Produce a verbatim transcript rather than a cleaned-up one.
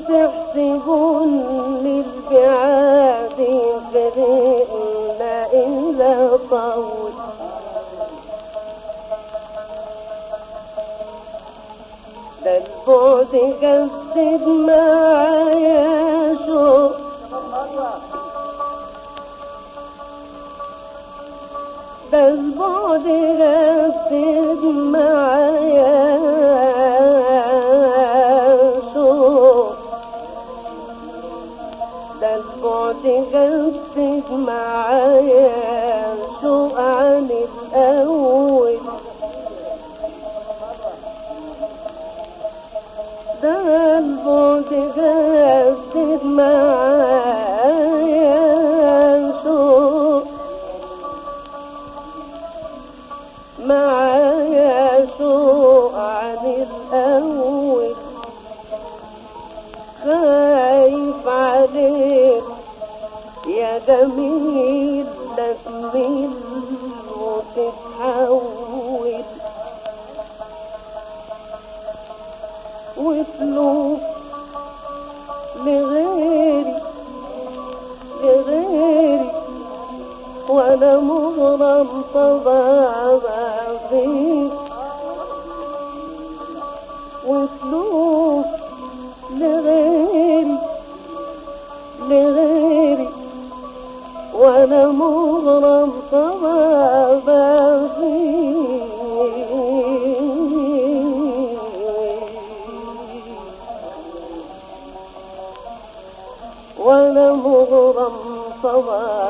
تحسبني البعاد فرقنا إلا طول، ده البعد جسد معايا شوق، ده البعد جسد معايا شوق، ده البعد جسد معايا شوق عن الأول، ده البعد جسد معايا شوق معايا شوق عن الأول، خايف عليك يا جميل لا تميل وتتحول، وفلوس لغيري لغيري وانا مغرم طبعا فيك، وفلوس لغيري لغيري وانا مغرم طبعا فيك، وانا مغرم طبعا